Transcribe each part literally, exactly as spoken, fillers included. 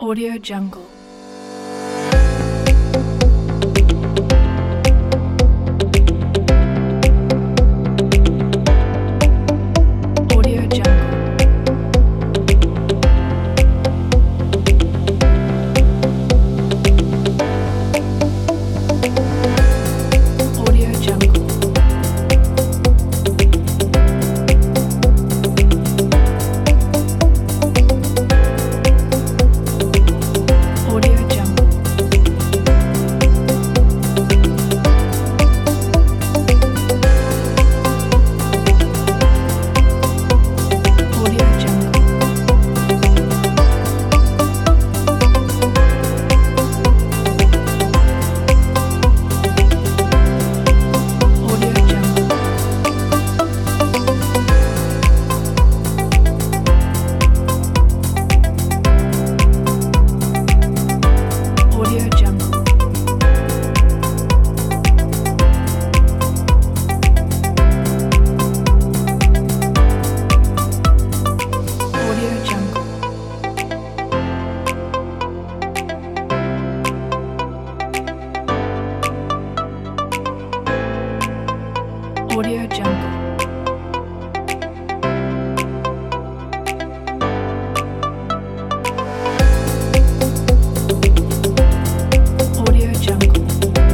Audio Jungle. Audio Jungle. Audio Jungle. Audio Jungle. Audio Jungle. Audio Jungle. Audio Jungle. Audio Jungle. Audio Jungle. Audio Jungle.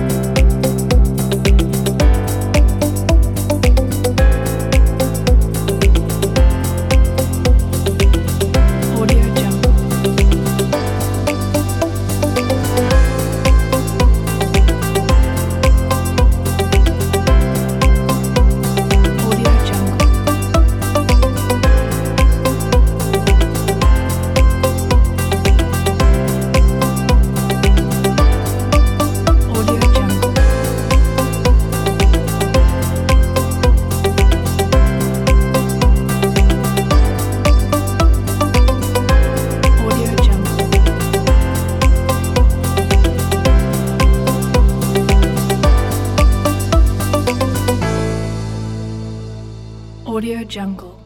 Audio Jungle. Audio Jungle. Audio Jungle. Audio Jungle. Audio Jungle.